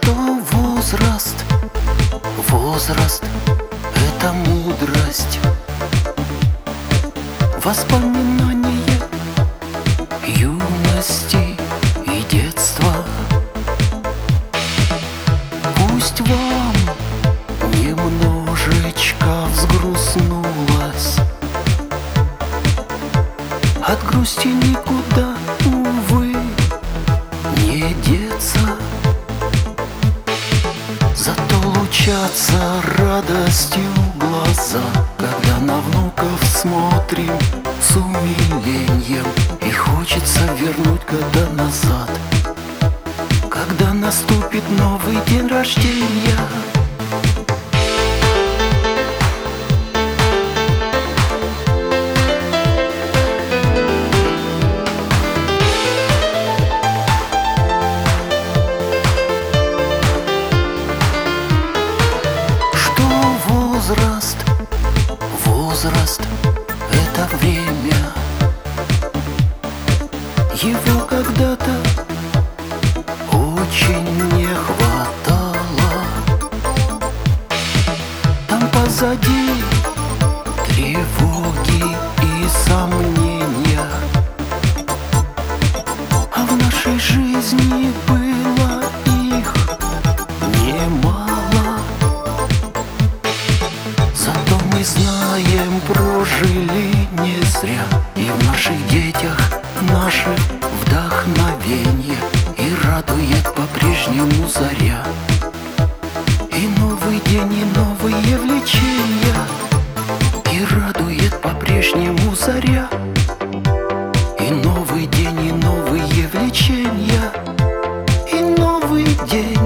Что возраст, возраст — это мудрость, воспоминания юности и детства. Пусть вам немножечко взгрустнулось, от грусти никуда, увы, не деться. Зато лучатся радостью глаза, когда на внуков смотрим с умилением, и хочется вернуть года назад, когда наступит новый день рождения. Возраст, возраст — это время. Его когда-то очень не хватало. Там позади тревоги и сомнения, а в нашей жизни было их немало. Зато мы знаем, прожили не зря, и в наших детях наше вдохновение, и радует по-прежнему заря, и новый день, и новые влечения, и радует по-прежнему заря, и новый день, и новые влечения, и новый день.